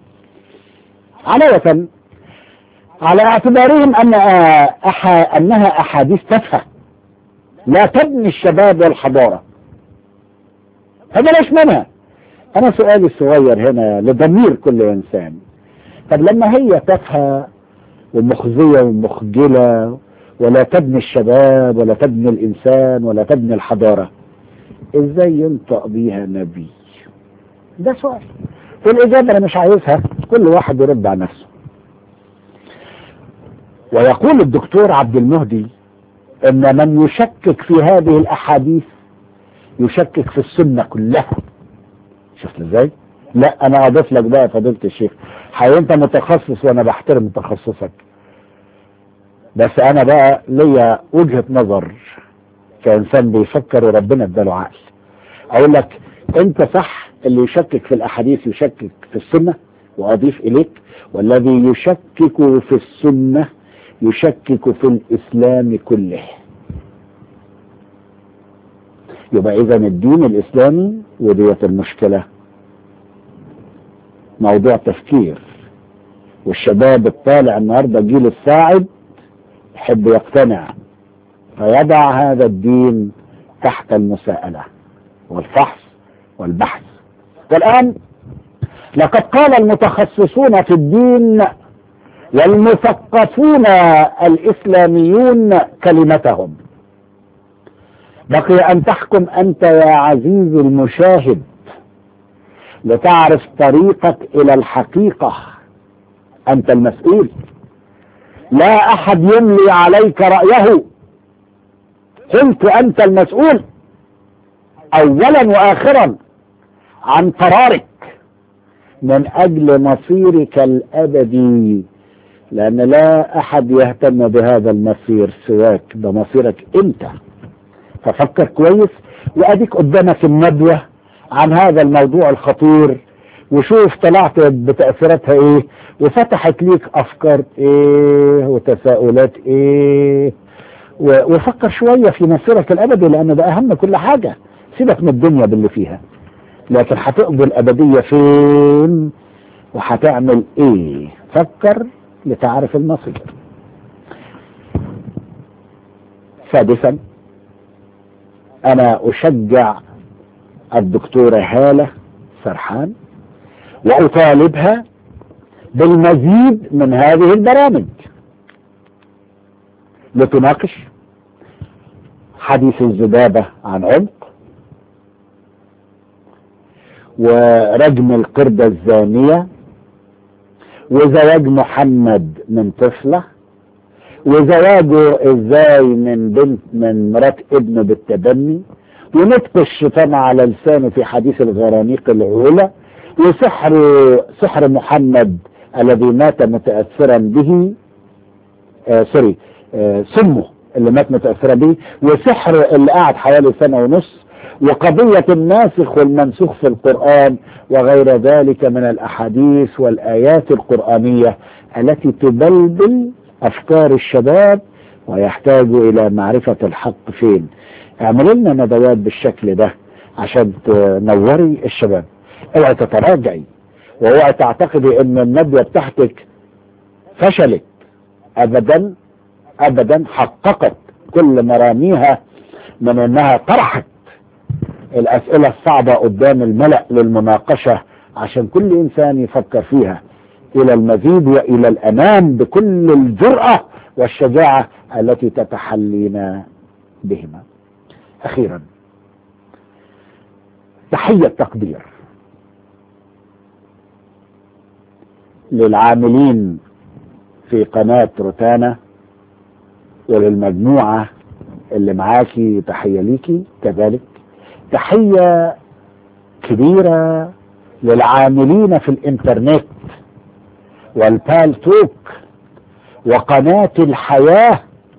علاوة على اعتبارهم أنها أحاديث تافهة لا تبني الشباب والحضارة، فبلاش منها. أنا سؤالي الصغير هنا لضمير كل إنسان، طب لما هي تافهة ومخزية ومخجلة ولا تبني الشباب ولا تبني الإنسان ولا تبني الحضارة، إزاي ينطق بيها نبي؟ ده سؤال، والإجابة أنا مش عايزها، كل واحد يرد على نفسه. ويقول الدكتور عبد المهدي ان من يشكك في هذه الاحاديث يشكك في السنة كلها. شفت ازاي؟ لا انا اضيف لك بقى فضيلة الشيخ، حقيقة انت متخصص وانا بحترم تخصصك، بس انا بقى ليا وجهة نظر كانسان بيفكر وربنا اداله عقل. اقول لك انت صح، اللي يشكك في الاحاديث يشكك في السنة، واضيف اليك والذي يشكك في السنة يشكك في الإسلام كله. يبقى إذا الدين الإسلامي وديت المشكلة موضوع تفكير، والشباب الطالع النهاردة جيل الساعد يحب يقتنع فيضع هذا الدين تحت المساءلة والفحص والبحث. والآن لقد قال المتخصصون في الدين والمثقفون الإسلاميون كلمتهم. بقي أن تحكم أنت يا عزيزي المشاهد لتعرف طريقك إلى الحقيقة. أنت المسؤول، لا أحد يملي عليك رأيه، قلت أنت المسؤول أولا وآخرا عن قرارك من أجل مصيرك الأبدي، لأن لا أحد يهتم بهذا المصير سواك، ده مصيرك أنت. ففكر كويس، وأديك قدامك الندوة عن هذا الموضوع الخطير، وشوف طلعت بتأثيراتها ايه، وفتحت ليك افكار ايه وتساؤلات ايه. وفكر شوية في مصيرك الابدي، لان ده اهم كل حاجة. سيبك من الدنيا باللي فيها، لكن هتقضي الابدية فين وهتعمل ايه؟ فكر لتعرف المصير. سادسا، انا اشجع الدكتورة هالة سرحان واطالبها بالمزيد من هذه البرامج لتناقش حديث الذبابة عن عمق، ورجم القردة الزانية، وزواج محمد من طفلة، وزواجه ازاي من مرات ابنه بالتبني، ونطق الشيطان على لسانه في حديث الغرانيق العولى، وسحر محمد الذي مات متأثرا به، سمه اللي مات متأثرا به، وسحر اللي قعد حوالي سنة ونص، وقضية الناسخ والمنسوخ في القرآن، وغير ذلك من الأحاديث والآيات القرآنية التي تبلبل أفكار الشباب ويحتاجوا إلى معرفة الحق فين. اعمل لنا ندوات بالشكل ده عشان تنوري الشباب. اوعي تتراجعي، واوعي تعتقدي ان الندوة بتاعتك فشلت. ابدا ابدا، حققت كل مراميها من انها طرحت الاسئلة الصعبة قدام الملأ للمناقشة، عشان كل انسان يفكر فيها الى المزيد والى الامام بكل الجرأة والشجاعة التي تتحلين بهما. اخيرا، تحية تقدير للعاملين في قناة روتانا وللمجموعة اللي معاكي، تحية ليكي كذلك. تحية كبيرة للعاملين في الانترنت والبالتوك وقناة الحياة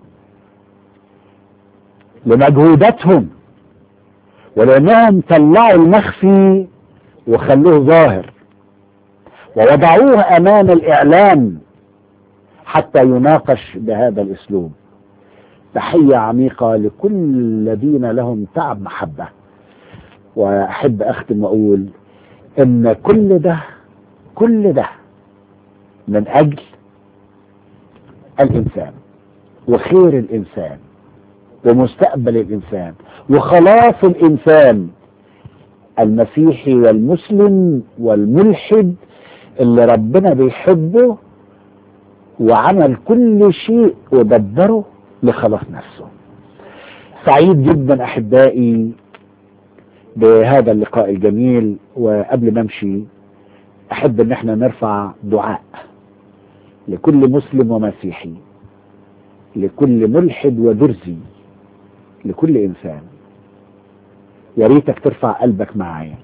لمجهوداتهم، ولأنهم طلعوا المخفي وخلوه ظاهر ووضعوه أمام الإعلام حتى يناقش بهذا الأسلوب. تحية عميقة لكل الذين لهم تعب محبة. وأحب أختم وأقول إن كل ده من أجل الإنسان وخير الإنسان ومستقبل الإنسان وخلاص الإنسان المسيحي والمسلم والملحد اللي ربنا بيحبه وعمل كل شيء ودبره لخلاص نفسه. سعيد جدا أحبائي بهذا اللقاء الجميل. وقبل ما امشي أحب ان احنا نرفع دعاء لكل مسلم ومسيحي، لكل ملحد ودرزي، لكل إنسان. يا ريتك ترفع قلبك معايا.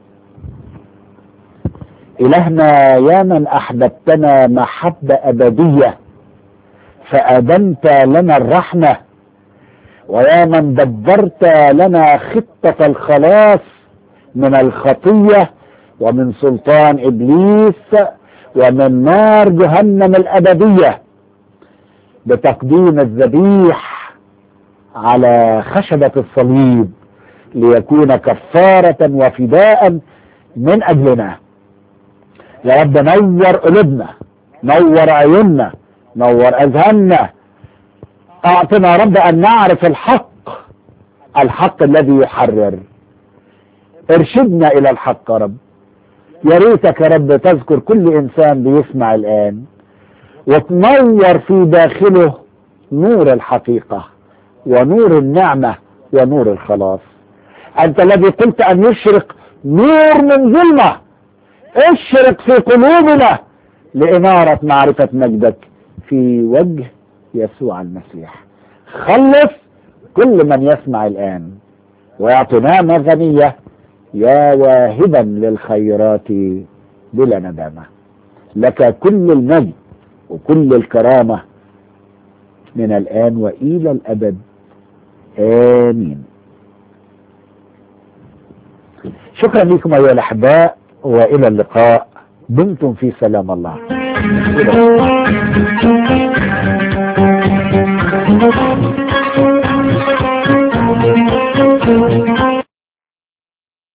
إلهنا يا من أحببتنا محبة أبدية فأدمت لنا الرحمة، ويا من دبرت لنا خطة الخلاص من الخطية ومن سلطان إبليس ومن نار جهنم الأبدية، بتقديم الذبيح على خشبة الصليب ليكون كفارة وفداء من أجلنا. يا رب نور قلوبنا، نور عيوننا، نور أذهاننا. أعطنا رب أن نعرف الحق الذي يحرر. ارشدنا إلى الحق يا رب. يا ريتك يا رب تذكر كل إنسان بيسمع الآن وتنور في داخله نور الحقيقة ونور النعمة ونور الخلاص. أنت الذي قلت أن يشرق نور من ظلمة، اشرق في قلوبنا لإنارة معرفة مجدك في وجه يسوع المسيح. خلص كل من يسمع الآن ويعطي نعمة غنية يا واهبا للخيرات بلا ندامة. لك كل المجد وكل الكرامة من الآن وإلى الأبد، آمين. شكرا لكم أيها الأحباء، وإلى اللقاء. دمتم في سلام الله.